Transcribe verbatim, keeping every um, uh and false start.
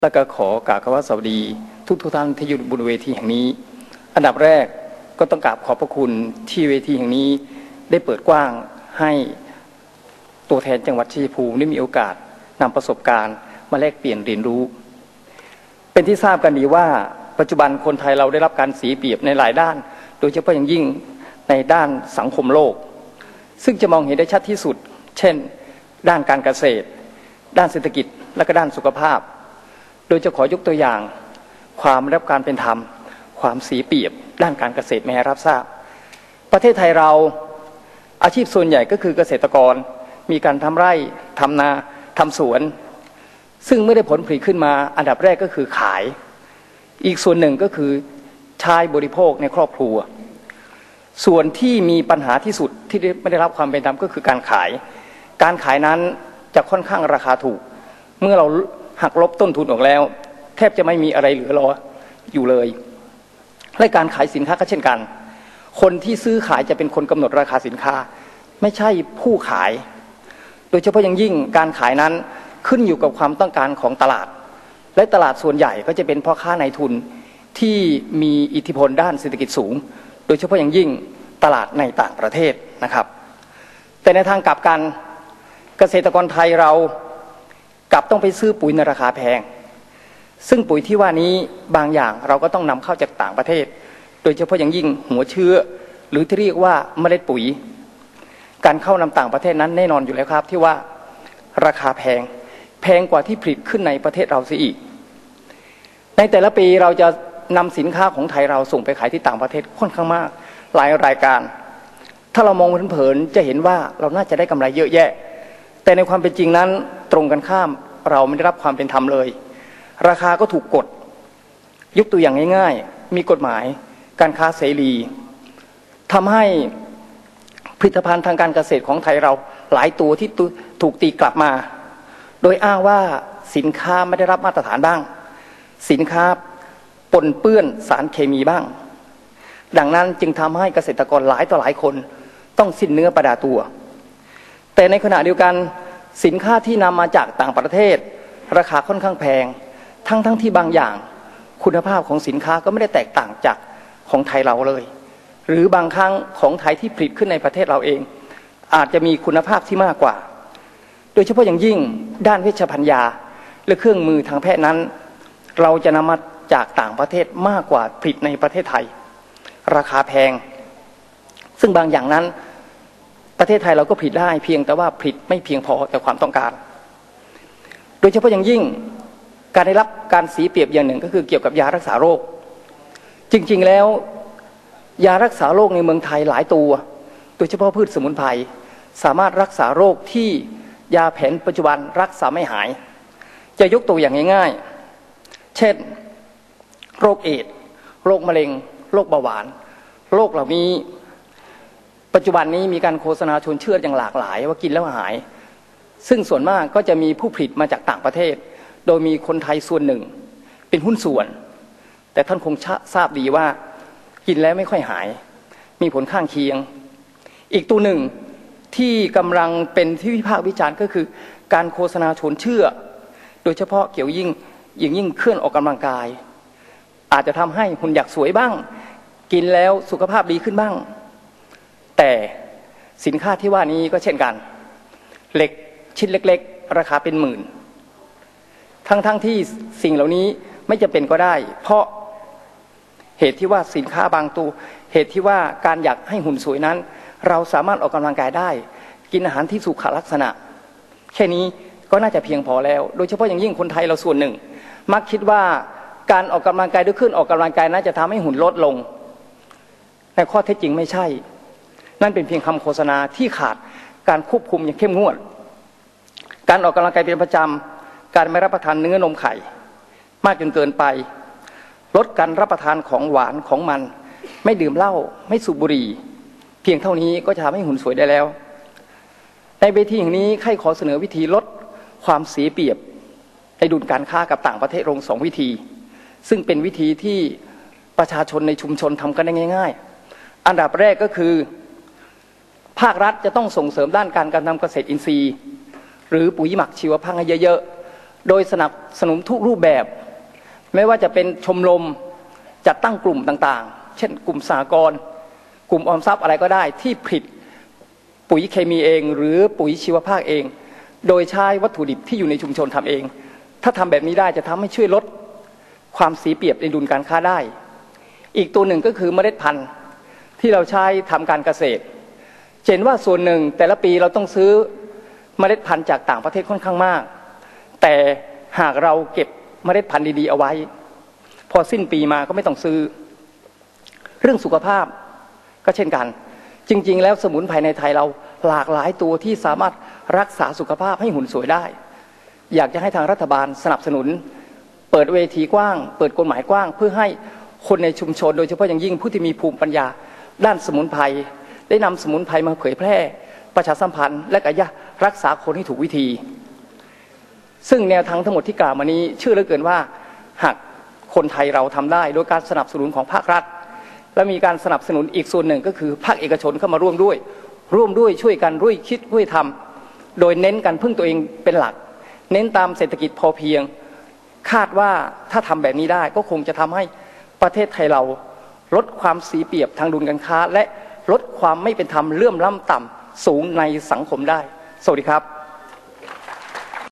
และก็ขอกราบคำว่าสวัสดีทุกทุกท่านที่อยู่บนเวทีแห่งนี้อันดับแรกก็ต้องกราบขอบพระคุณที่เวทีแห่งนี้ได้เปิดกว้างให้ตัวแทนจังหวัดชัยภูมิได้มีโอกาสนำประสบการณ์มาแลกเปลี่ยนเรียนรู้เป็นที่ทราบกันดีว่าปัจจุบันคนไทยเราได้รับการเสียเปรียบในหลายด้านโดยเฉพาะอย่างยิ่งในด้านสังคมโลกซึ่งจะมองเห็นได้ชัดที่สุดเช่นด้านการเกษตรด้านเศรษฐกิจและก็ด้านสุขภาพโดยจะขอยกตัวอย่างความไม่ได้รับการเป็นธรรมความเสียเปรียบด้านการเกษตรไม่ให้รับทราบประเทศไทยเราอาชีพส่วนใหญ่ก็คือเกษตรกรมีการทำไร่ทำนาทำสวนซึ่งไม่ได้ผลผลิตขึ้นมาอันดับแรกก็คือขายอีกส่วนหนึ่งก็คือใช้บริโภคในครอบครัวส่วนที่มีปัญหาที่สุดที่ไม่ได้รับความเป็นธรรมก็คือการขายการขายนั้นจะค่อนข้างราคาถูกเมื่อเราหักลบต้นทุนออกแล้วแทบจะไม่มีอะไรเหลือรออยู่เลยและการขายสินค้าก็เช่นกันคนที่ซื้อขายจะเป็นคนกำหนดราคาสินค้าไม่ใช่ผู้ขายโดยเฉพาะอย่างยิ่งการขายนั้นขึ้นอยู่กับความต้องการของตลาดและตลาดส่วนใหญ่ก็จะเป็นพ่อค้านายทุนที่มีอิทธิพลด้านเศรษฐกิจสูงโดยเฉพาะอย่างยิ่งตลาดในต่างประเทศนะครับแต่ในทางกลับกันเกษตรกรไทยเรากลับต้องไปซื้อปุ๋ยในราคาแพงซึ่งปุ๋ยที่ว่านี้บางอย่างเราก็ต้องนำเข้าจากต่างประเทศโดยเฉพาะอย่างยิ่งหัวเชื้อหรือที่เรียกว่าเมล็ดปุ๋ยการเข้านำต่างประเทศนั้นแน่นอนอยู่แล้วครับที่ว่าราคาแพงแพงกว่าที่ผลิตขึ้นในประเทศเราเสียอีกในแต่ละปีเราจะนำสินค้าของไทยเราส่งไปขายที่ต่างประเทศค่อนข้างมากหลายรายการถ้าเรามองเผินๆจะเห็นว่าเราน่าจะได้กำไรเยอะแยะแต่ในความเป็นจริงนั้นตรงกันข้ามเราไม่ได้รับความเป็นธรรมเลยราคาก็ถูกกดยกตัวอย่างง่ายๆมีกฎหมายการค้าเสรีทำให้ผลิตภัณฑ์ทางการเกษตรของไทยเราหลายตัวที่ถูกตีกลับมาโดยอ้างว่าสินค้าไม่ได้รับมาตรฐานบ้างสินค้าปนเปื้อนสารเคมีบ้างดังนั้นจึงทำให้เกษตรกรหลายต่อหลายคนต้องสิ้นเนื้อประดาตัวแต่ในขณะเดียวกันสินค้าที่นำมาจากต่างประเทศราคาค่อนข้างแพงทั้งทั้งที่บางอย่างคุณภาพของสินค้าก็ไม่ได้แตกต่างจากของไทยเราเลยหรือบางครั้งของไทยที่ผลิตขึ้นในประเทศเราเองอาจจะมีคุณภาพที่มากกว่าโดยเฉพาะอย่างยิ่งด้านเวชภัณฑ์ยาและเครื่องมือทางแพทย์นั้นเราจะนำมาจากต่างประเทศมากกว่าผลิตในประเทศไทยราคาแพงซึ่งบางอย่างนั้นประเทศไทยเราก็ผลิตได้เพียงแต่ว่าผลิตไม่เพียงพอต่อความต้องการโดยเฉพาะอย่างยิ่งการได้รับการเสียเปรียบอย่างหนึ่งก็คือเกี่ยวกับยารักษาโรคจริงๆแล้วยารักษาโรคในเมืองไทยหลายตัวโดยเฉพาะพืชสมุนไพรสามารถรักษาโรคที่ยาแผนปัจจุบันรักษาไม่หายจะยกตัวอย่างง่ายๆเช่นโรคเอดส์โรคมะเร็งโรคเบาหวานโรคเหล่านี้ปัจจุบันนี้มีการโฆษณาชวนเชื่ออย่างหลากหลายว่ากินแล้วหายซึ่งส่วนมากก็จะมีผู้ผลิตมาจากต่างประเทศโดยมีคนไทยส่วนหนึ่งเป็นหุ้นส่วนแต่ท่านคงทราบดีว่ากินแล้วไม่ค่อยหายมีผลข้างเคียงอีกตัวหนึ่งที่กำลังเป็นที่วิพากษ์วิจารณ์ก็คือการโฆษณาชวนเชื่อโดยเฉพาะเกี่ยวยิ่งยิ่งยิ่งเคลื่อนออกกำลังกายอาจจะทำให้หุ่นอยากสวยบ้างกินแล้วสุขภาพดีขึ้นบ้างแต่สินค้าที่ว่านี้ก็เช่นกันเหล็กชิ้นเล็กๆราคาเป็นหมื่นทั้งๆ ท, ที่สิ่งเหล่านี้ไม่จำเป็นก็ได้เพราะเหตุที่ว่าสินค้าบางตัวเหตุที่ว่าการอยากให้หุ่นสวยนั้นเราสามารถออกกำลังกายได้กินอาหารที่สุขลักษณะแค่นี้ก็น่าจะเพียงพอแล้วโดยเฉพาะอย่างยิ่งคนไทยเราส่วนหนึ่งมักคิดว่าการออกกำลังกายด้วยขึ้นออกกำลังกายนั้นจะทำให้หุ่นลดลงแต่ข้อเท็จจริงไม่ใช่นั่นเป็นเพียงคำโฆษณาที่ขาดการควบคุมอย่างเข้มงวดการออกกำลังกายเป็นประจำการไม่รับประทานเนื้อนมไข่มากจนเกินไปลดการรับประทานของหวานของมันไม่ดื่มเหล้าไม่สูบบุหรี่เพียงเท่านี้ก็จะทำให้หุ่นสวยได้แล้วในเวทีแห่งนี้ใครขอเสนอวิธีลดความเสียเปรียบในดุลการค้ากับต่างประเทศลงสองวิธีซึ่งเป็นวิธีที่ประชาชนในชุมชนทำกันได้ง่ายๆอันดับแรกก็คือภาครัฐจะต้องส่งเสริมด้านการการทำเกษตรอินทรีย์หรือปุ๋ยหมักชีวภาพให้เยอะๆโดยสนับสนุนทุกรูปแบบไม่ว่าจะเป็นชมรมจัดตั้งกลุ่มต่างๆเช่นกลุ่มสหกรณ์กลุ่มออมทรัพย์อะไรก็ได้ที่ผลิตปุ๋ยเคมีเองหรือปุ๋ยชีวภาคเองโดยใช้วัตถุดิบที่อยู่ในชุมชนทำเองถ้าทำแบบนี้ได้จะทำให้ช่วยลดความเสียเปรียบในดุลการค้าได้อีกตัวหนึ่งก็คือเมล็ดพันธุ์ที่เราใช้ทำการเกษตรเห็นว่าส่วนหนึ่งแต่ละปีเราต้องซื้อเมล็ดพันธุ์จากต่างประเทศค่อนข้างมากแต่หากเราเก็บเมล็ดพันธุ์ดีๆเอาไว้พอสิ้นปีมาก็ไม่ต้องซื้อเรื่องสุขภาพก็เช่นกันจริงๆแล้วสมุนไพรในไทยเราหลากหลายตัวที่สามารถรักษาสุขภาพให้หุ่นสวยได้อยากจะให้ทางรัฐบาลสนับสนุนเปิดเวทีกว้างเปิดกฎหมายกว้างเพื่อให้คนในชุมชนโดยเฉพาะอย่างยิ่งผู้ที่มีภูมิปัญญาด้านสมุนไพรได้นำสมุนไพรมาเผยแพร่ประชาสัมพันธ์และก็รักษาคนให้ถูกวิธีซึ่งแนวทางทั้งหมดที่กล่าวมานี้เชื่อเหลือเกินว่าหากคนไทยเราทำได้โดยการสนับสนุนของภาครัฐและมีการสนับสนุนอีกส่วนหนึ่งก็คือภาคเอกชนเข้ามาร่วมด้วยร่วมด้วยช่วยกันร่วมคิดร่วมทำโดยเน้นการพึ่งตัวเองเป็นหลักเน้นตามเศรษฐกิจพอเพียงคาดว่าถ้าทำแบบนี้ได้ก็คงจะทำให้ประเทศไทยเราลดความเสียเปรียบทางดุลการค้าและลดความไม่เป็นธรรมเลื่อมล้ำต่ำสูงในสังคมได้สวัสดีครับ